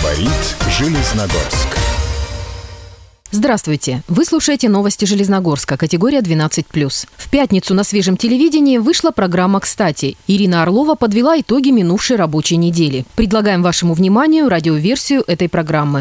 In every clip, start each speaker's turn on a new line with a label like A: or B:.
A: Говорит Железногорск.
B: Здравствуйте! Вы слушаете новости Железногорска, категория 12+. В пятницу на свежем телевидении вышла программа «Кстати». Ирина Орлова подвела итоги минувшей рабочей недели. Предлагаем вашему вниманию радиоверсию этой программы.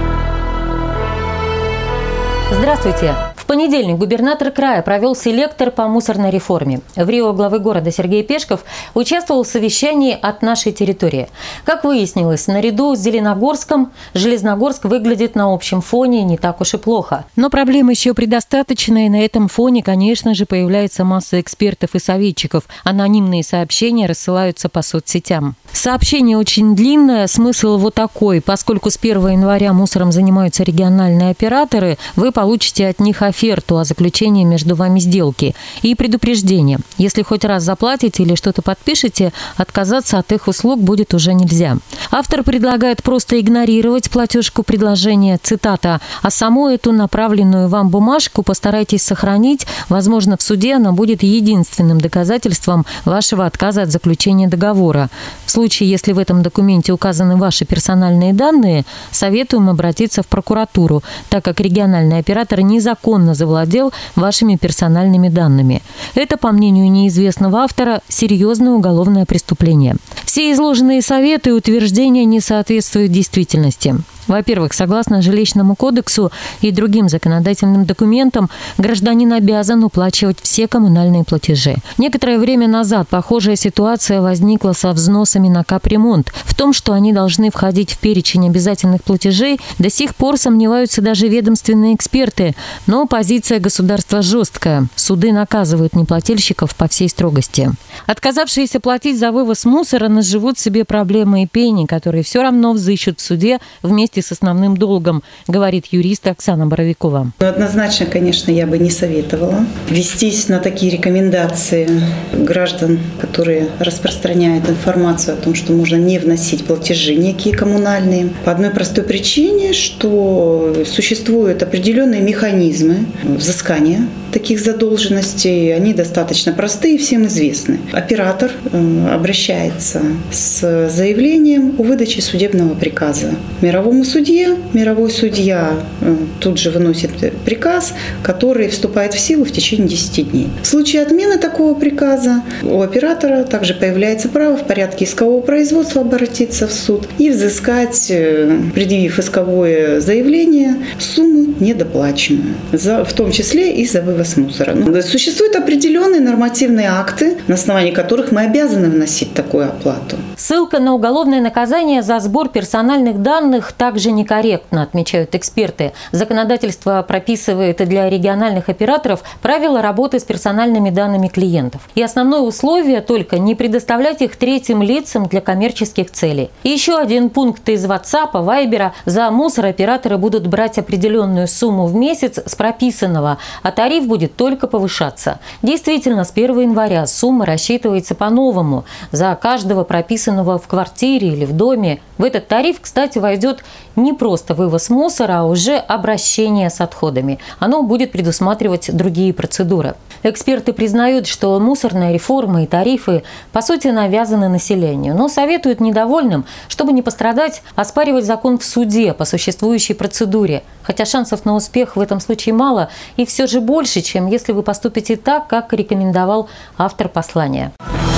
C: Здравствуйте! В понедельник губернатор края провел селектор по мусорной реформе. В Рио главы города Сергей Пешков участвовал в совещании «От нашей территории». Как выяснилось, наряду с Зеленогорском Железногорск выглядит на общем фоне не так уж и плохо. Но проблем еще предостаточно, и на этом фоне, конечно же, появляется масса экспертов и советчиков. Анонимные сообщения рассылаются по соцсетям. Сообщение очень длинное, смысл вот такой. Поскольку с 1 января мусором занимаются региональные операторы, вы получите от них оферту о заключении между вами сделки и предупреждение. Если хоть раз заплатите или что-то подпишете, отказаться от их услуг будет уже нельзя. Автор предлагает просто игнорировать платежку предложения, цитата, «а саму эту направленную вам бумажку постарайтесь сохранить, возможно, в суде она будет единственным доказательством вашего отказа от заключения договора. В случае, если в этом документе указаны ваши персональные данные, советуем обратиться в прокуратуру, так как региональный оператор незаконно завладел вашими персональными данными. Это, по мнению неизвестного автора, серьезное уголовное преступление». Все изложенные советы и утверждения не соответствуют действительности. Во-первых, согласно Жилищному кодексу и другим законодательным документам, гражданин обязан уплачивать все коммунальные платежи. Некоторое время назад похожая ситуация возникла со взносами на капремонт. В том, что они должны входить в перечень обязательных платежей, до сих пор сомневаются даже ведомственные эксперты. Но позиция государства жесткая. Суды наказывают неплательщиков по всей строгости. Отказавшиеся платить за вывоз мусора наживут себе проблемы и пени, которые все равно взыщут в суде вместе с основным долгом, говорит юрист Оксана Боровикова.
D: Однозначно, конечно, я бы не советовала вестись на такие рекомендации граждан, которые распространяют информацию о том, что можно не вносить платежи некие коммунальные. По одной простой причине, что существуют определенные механизмы взыскания таких задолженностей. Они достаточно простые и всем известны. Оператор обращается с заявлением о выдаче судебного приказа мировому судье. Мировой судья тут же выносит приказ, который вступает в силу в течение 10 дней. В случае отмены такого приказа у оператора также появляется право в порядке искового производства обратиться в суд и взыскать, предъявив исковое заявление, сумму недоплаченную, в том числе и за вывоз мусора. Существуют определенные нормативные акты, на основании которых мы обязаны вносить такую оплату.
C: Ссылка на уголовное наказание за сбор персональных данных также некорректно, отмечают эксперты. Законодательство прописывает для региональных операторов правила работы с персональными данными клиентов. И основное условие только не предоставлять их третьим лицам для коммерческих целей. И еще один пункт из WhatsApp, Viber. За мусор операторы будут брать определенную сумму в месяц с прописанного, а тариф будет только повышаться. Действительно, с 1 января сумма рассчитывается по-новому за каждого прописанного в квартире или в доме. В этот тариф, кстати, войдет не просто вывоз мусора, а уже обращение с отходами. Оно будет предусматривать другие процедуры. Эксперты признают, что мусорная реформа и тарифы по сути навязаны населению, но советуют недовольным, чтобы не пострадать, оспаривать закон в суде по существующей процедуре. Хотя шансов на успех в этом случае мало, и все же больше, чем если вы поступите так, как рекомендовал автор послания.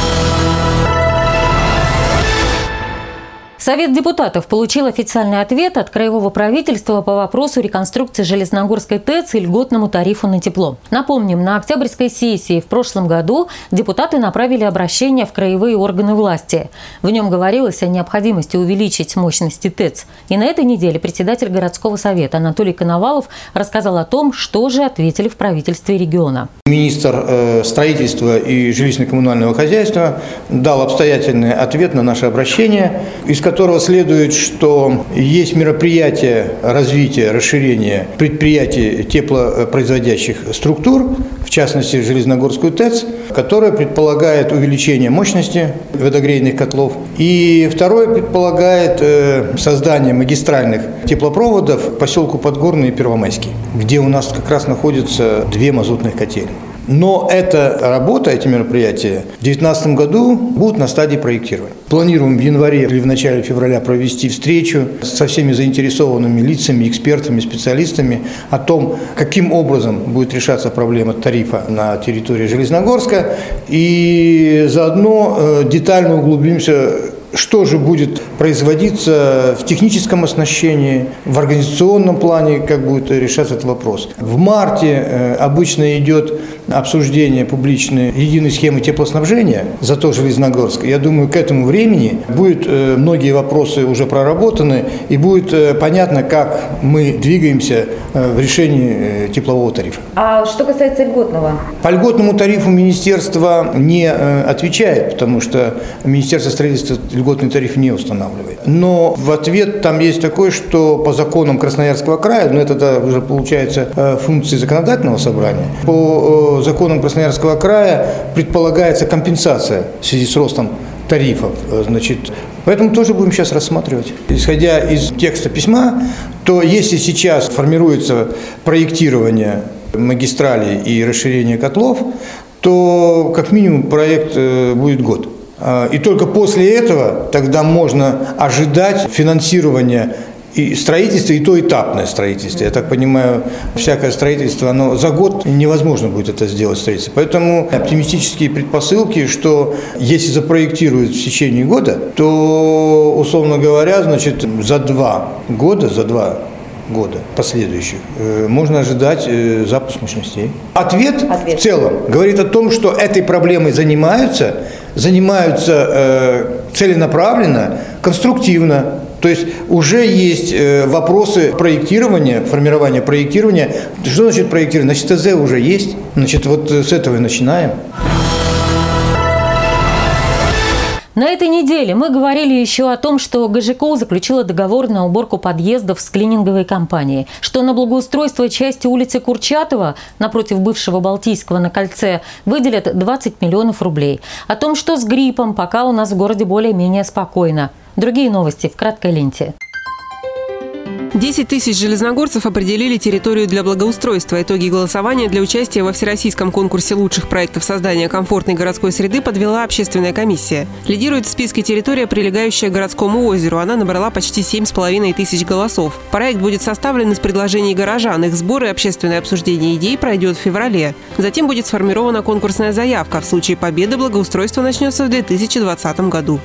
C: Совет депутатов получил официальный ответ от краевого правительства по вопросу реконструкции Железногорской ТЭЦ и льготному тарифу на тепло. Напомним, на октябрьской сессии в прошлом году депутаты направили обращение в краевые органы власти. В нем говорилось о необходимости увеличить мощности ТЭЦ. И на этой неделе председатель городского совета Анатолий Коновалов рассказал о том, что же ответили в правительстве региона.
E: Министр строительства и жилищно-коммунального хозяйства дал обстоятельный ответ на наше обращение, из которого следует, что есть мероприятия развития, расширения предприятий теплопроизводящих структур, в частности Железногорскую ТЭЦ, которая предполагает увеличение мощности водогрейных котлов. И второе предполагает создание магистральных теплопроводов к поселку Подгорный и Первомайский, где у нас как раз находятся 2 мазутных котельные. Но эта работа, эти мероприятия в 2019 году будут на стадии проектирования. Планируем в январе или в начале февраля провести встречу со всеми заинтересованными лицами, экспертами, специалистами о том, каким образом будет решаться проблема тарифа на территории Железногорска. И заодно детально углубимся, что же будет производиться в техническом оснащении, в организационном плане, как будет решаться этот вопрос. В марте обычно идет обсуждение публичной единой схемы теплоснабжения ЗАТО Железногорск. Я думаю, к этому времени будут многие вопросы уже проработаны и будет понятно, как мы двигаемся в решении теплового тарифа.
C: А что касается льготного?
E: По льготному тарифу министерство не отвечает, потому что Министерство строительства льготный тариф не устанавливает. Но в ответ там есть такое, что по законам Красноярского края, но это уже получается функции законодательного собрания, по законам Красноярского края предполагается компенсация в связи с ростом тарифов. Поэтому тоже будем сейчас рассматривать. Исходя из текста письма, то если сейчас формируется проектирование магистралей и расширение котлов, то как минимум проект будет год. И только после этого тогда можно ожидать финансирования и строительство, и то этапное строительство. Я так понимаю, всякое строительство, оно за год невозможно будет это сделать строительство. Поэтому оптимистические предпосылки, что если запроектируют в течение года, то, условно говоря, за два года последующих можно ожидать запуск мощностей. Ответ в целом говорит о том, что этой проблемой занимаются целенаправленно, конструктивно. То есть уже есть вопросы проектирования, формирования проектирования. Что значит проектирование? Значит, ТЗ уже есть. Вот с этого и начинаем.
C: На этой неделе мы говорили еще о том, что ГЖКО заключила договор на уборку подъездов с клининговой компанией, что на благоустройство части улицы Курчатова напротив бывшего Балтийского на Кольце выделят 20 миллионов рублей. О том, что с гриппом пока у нас в городе более-менее спокойно. Другие новости в краткой ленте.
F: 10 тысяч железногорцев определили территорию для благоустройства. Итоги голосования для участия во всероссийском конкурсе лучших проектов создания комфортной городской среды подвела общественная комиссия. Лидирует в списке территория, прилегающая к городскому озеру. Она набрала почти 7,5 тысяч голосов. Проект будет составлен из предложений горожан. Их сбор и общественное обсуждение идей пройдет в феврале. Затем будет сформирована конкурсная заявка. В случае победы благоустройство начнется в 2020 году.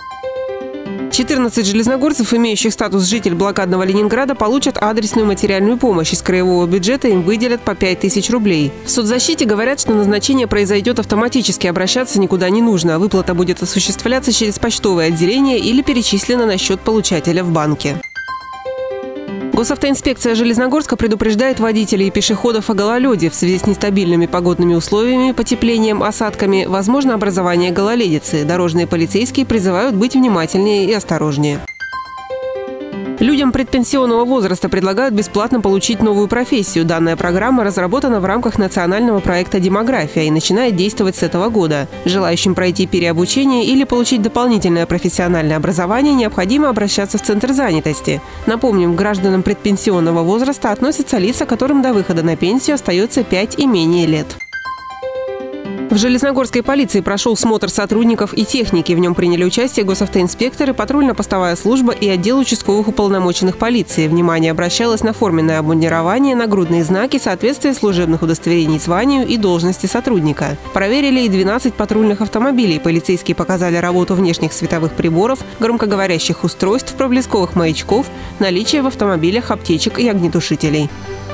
F: 14 железногорцев, имеющих статус житель блокадного Ленинграда, получат адресную материальную помощь. Из краевого бюджета им выделят по 5 тысяч рублей. В соцзащите говорят, что назначение произойдет автоматически, обращаться никуда не нужно. Выплата будет осуществляться через почтовое отделение или перечислена на счет получателя в банке. Госавтоинспекция Железногорска предупреждает водителей и пешеходов о гололеде. В связи с нестабильными погодными условиями, потеплением, осадками, возможно образование гололедицы. Дорожные полицейские призывают быть внимательнее и осторожнее. Людям предпенсионного возраста предлагают бесплатно получить новую профессию. Данная программа разработана в рамках национального проекта «Демография» и начинает действовать с этого года. Желающим пройти переобучение или получить дополнительное профессиональное образование необходимо обращаться в Центр занятости. Напомним, к гражданам предпенсионного возраста относятся лица, которым до выхода на пенсию остается 5 и менее лет. В Железногорской полиции прошел смотр сотрудников и техники. В нем приняли участие госавтоинспекторы, патрульно-постовая служба и отдел участковых уполномоченных полиции. Внимание обращалось на форменное обмундирование, нагрудные знаки, соответствие служебных удостоверений званию и должности сотрудника. Проверили и 12 патрульных автомобилей. Полицейские показали работу внешних световых приборов, громкоговорящих устройств, проблесковых маячков, наличие в автомобилях аптечек и огнетушителей.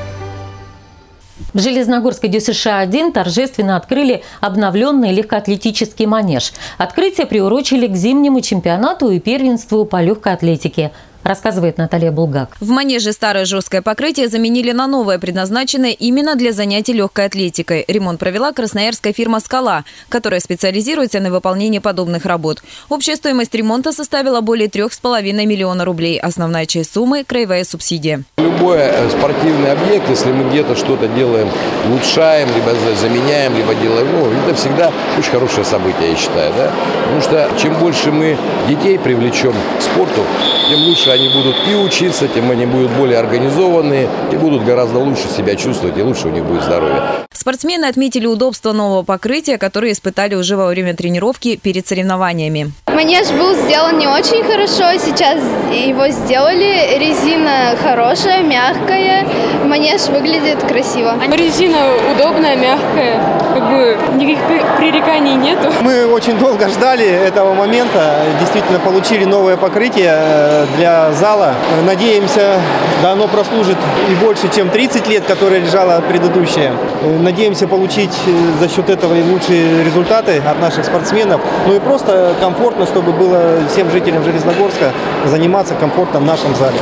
C: В Железногорской ДЮСШ-1 торжественно открыли обновленный легкоатлетический манеж. Открытие приурочили к зимнему чемпионату и первенству по легкой атлетике. Рассказывает Наталья Булгак.
G: В манеже старое жесткое покрытие заменили на новое, предназначенное именно для занятий легкой атлетикой. Ремонт провела красноярская фирма «Скала», которая специализируется на выполнении подобных работ. Общая стоимость ремонта составила более 3,5 миллиона рублей. Основная часть суммы – краевая субсидия.
H: Любой спортивный объект, если мы где-то что-то делаем, улучшаем, либо заменяем, либо делаем, это всегда очень хорошее событие, я считаю. Да? Потому что чем больше мы детей привлечем к спорту, тем лучше они будут и учиться, тем они будут более организованные и будут гораздо лучше себя чувствовать, и лучше у них будет здоровье.
G: В Спортсмены отметили удобство нового покрытия, которое испытали уже во время тренировки перед соревнованиями.
I: Манеж был сделан не очень хорошо, сейчас его сделали. Резина хорошая, мягкая, манеж выглядит красиво.
J: Резина удобная, мягкая, никаких пререканий нету.
K: Мы очень долго ждали этого момента, действительно получили новое покрытие для зала. Надеемся, да, оно прослужит и больше, чем 30 лет, которое лежало предыдущее. Надеемся получить за счет этого и лучшие результаты от наших спортсменов. Ну и просто комфортно, чтобы было всем жителям Железногорска заниматься комфортно в нашем зале.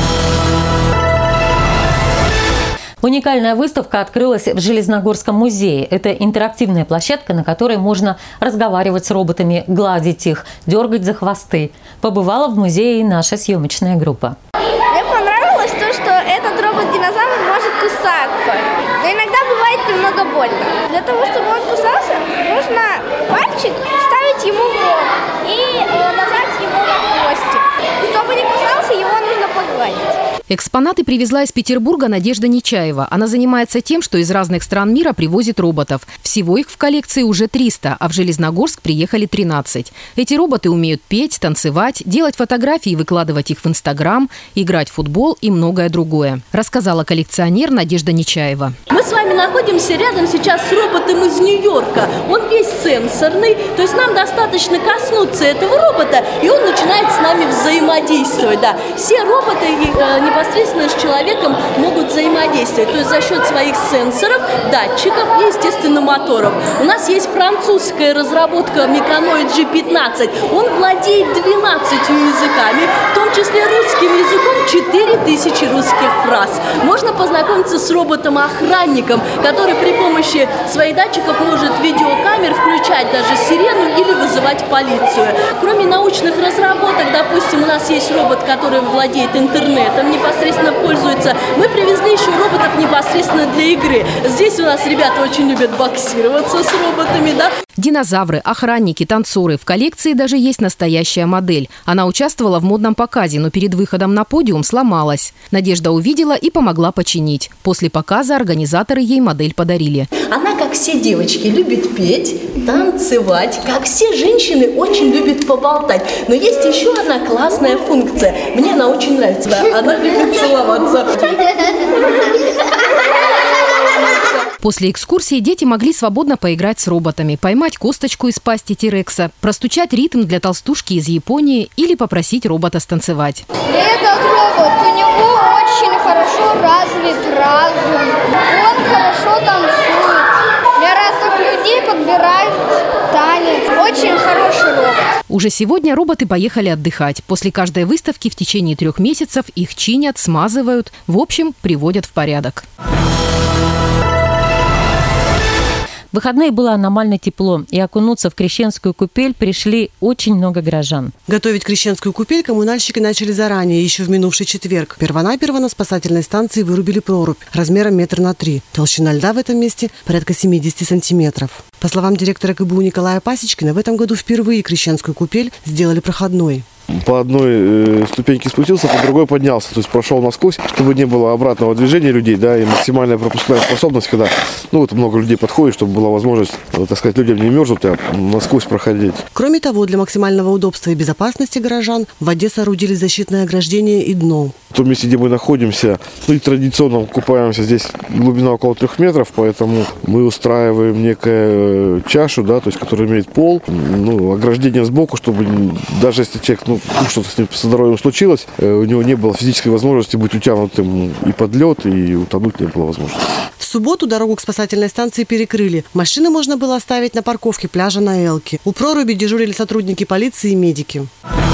C: Уникальная выставка открылась в Железногорском музее. Это интерактивная площадка, на которой можно разговаривать с роботами, гладить их, дергать за хвосты. Побывала в музее и наша съемочная группа.
I: Мне понравилось то, что этот робот-динозавр может кусаться. Но иногда бывает немного больно. Для того, чтобы он кусался, нужно пальчик вставить ему в рот и нажать его на хвостик. Чтобы не кусался, его нужно погладить.
B: Экспонаты привезла из Петербурга Надежда Нечаева. Она занимается тем, что из разных стран мира привозит роботов. Всего их в коллекции уже 300, а в Железногорск приехали 13. Эти роботы умеют петь, танцевать, делать фотографии и выкладывать их в Инстаграм, играть в футбол и многое другое, рассказала коллекционер Надежда Нечаева.
L: Мы с вами находимся рядом сейчас с роботом из Нью-Йорка. Он весь сенсорный, то есть нам достаточно коснуться этого робота, и он начинает с нами взаимодействовать. Да. Все роботы непосредственно с человеком могут взаимодействовать, то есть за счет своих сенсоров, датчиков и, естественно, моторов. У нас есть французская разработка Mechanoid G15. Он владеет 12 языками, в том числе русским языком 4000 русских фраз. Можно познакомиться с роботом-охранником, который при помощи своих датчиков может видеокамер включать даже сирену или вызывать полицию. Кроме научных разработок, допустим, у нас есть робот, который владеет интернетом, непосредственно пользуется. Мы привезли еще роботов непосредственно для игры. Здесь у нас ребята очень любят боксироваться с роботами, да?
B: Динозавры, охранники, танцоры. В коллекции даже есть настоящая модель. Она участвовала в модном показе, но перед выходом на подиум сломалась. Надежда увидела и помогла починить. После показа организаторы ей модель подарили.
L: Она, как все девочки, любит петь, танцевать. Как все женщины, очень любит поболтать. Но есть еще одна классная функция. Мне она очень нравится. Да, она любит целоваться.
B: После экскурсии дети могли свободно поиграть с роботами, поймать косточку из пасти Тирекса, простучать ритм для толстушки из Японии или попросить робота станцевать.
I: Этот робот, у него очень хорошо развит разум. Он хорошо танцует. Для разных людей подбирает танец. Очень хороший робот.
B: Уже сегодня роботы поехали отдыхать. После каждой выставки в течение 3 месяцев их чинят, смазывают, в общем, приводят в порядок.
C: В выходные было аномально тепло, и окунуться в Крещенскую купель пришли очень много горожан.
M: Готовить Крещенскую купель коммунальщики начали заранее, еще в минувший четверг. Первонаперво на спасательной станции вырубили прорубь размером 1,3 метра. Толщина льда в этом месте порядка 70 сантиметров. По словам директора КБУ Николая Пасечкина, в этом году впервые Крещенскую купель сделали проходной.
N: По одной ступеньке спустился, по другой поднялся, то есть прошел насквозь, чтобы не было обратного движения людей, да, и максимальная пропускная способность, когда, много людей подходит, чтобы была возможность, так сказать, людям не мерзнуть, а насквозь проходить.
M: Кроме того, для максимального удобства и безопасности горожан в воде соорудили защитное ограждение и дно.
N: В том месте, где мы находимся, и традиционно купаемся, здесь глубина около 3 метров, поэтому мы устраиваем некую чашу, да, то есть, которая имеет пол, ограждение сбоку, чтобы даже если человек, что-то с ним со здоровьем случилось, у него не было физической возможности быть утянутым и под лед, и утонуть не было возможности.
M: В субботу дорогу к спасательной станции перекрыли. Машины можно было оставить на парковке пляжа на Элке. У проруби дежурили сотрудники полиции и медики.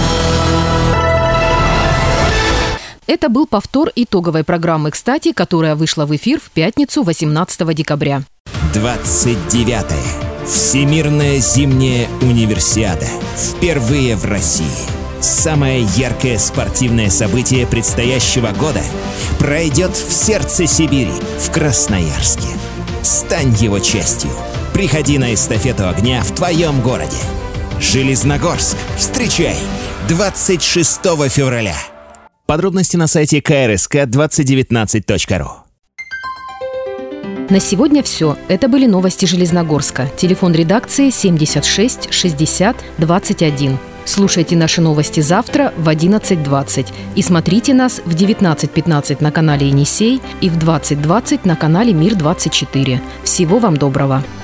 B: Это был повтор итоговой программы «Кстати», которая вышла в эфир в пятницу 18 декабря.
A: 29-я. Всемирная зимняя универсиада. Впервые в России. Самое яркое спортивное событие предстоящего года пройдет в сердце Сибири, в Красноярске. Стань его частью. Приходи на эстафету огня в твоем городе. Железногорск. Встречай 26 февраля. Подробности на сайте krsk2019.ru.
B: На сегодня все. Это были новости Железногорска. Телефон редакции 76 60 21. Слушайте наши новости завтра в 11:20 и смотрите нас в 19:15 на канале «Енисей» и в 20:20 на канале «Мир-24». Всего вам доброго!